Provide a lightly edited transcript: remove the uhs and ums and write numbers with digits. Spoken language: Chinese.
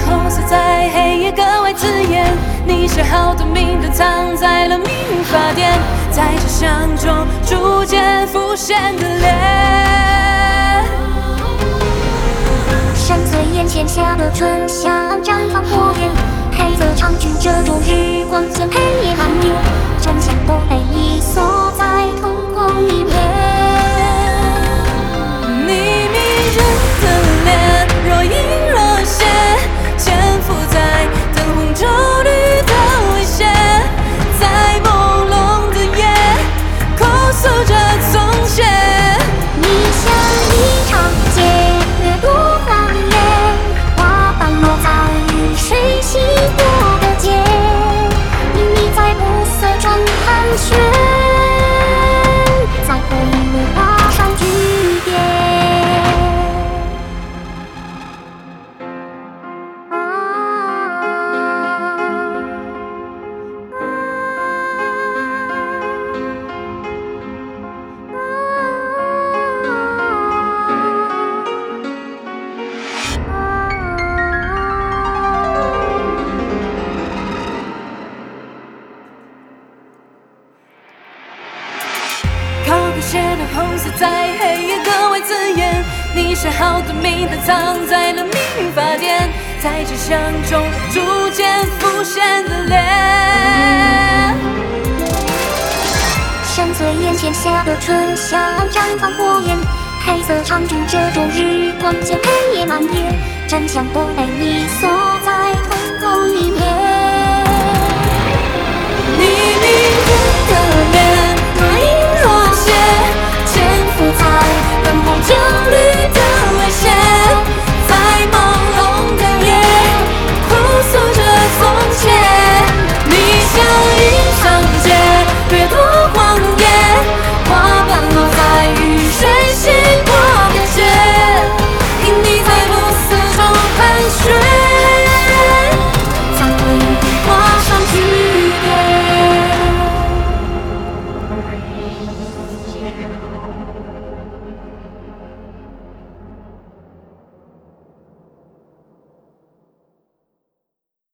红色在黑夜格外刺眼，你写好的名字藏在了命运法典，在假象中逐渐浮现的脸。 深邃眼前下的春香绽放火焰，黑色长裙遮住日光间，黑夜漫延，真相都被你锁在瞳孔里面。 你迷人的脸若隐若现，潜伏在灯红酒绿的危险，在朦胧的夜控诉着从前。 你像一场劫，掠夺谎言，花瓣落在雨水洗过的街，秘密在暮色中盘旋，在回忆里画上句点。 靠笔写的红色在黑夜格外刺眼，你写好的名字藏在了命运法典，在假象中逐渐浮现的脸。 深邃眼前下的春香绽放火焰，黑色长裙遮住日光间，黑夜漫延，真相都被你锁在瞳孔里面。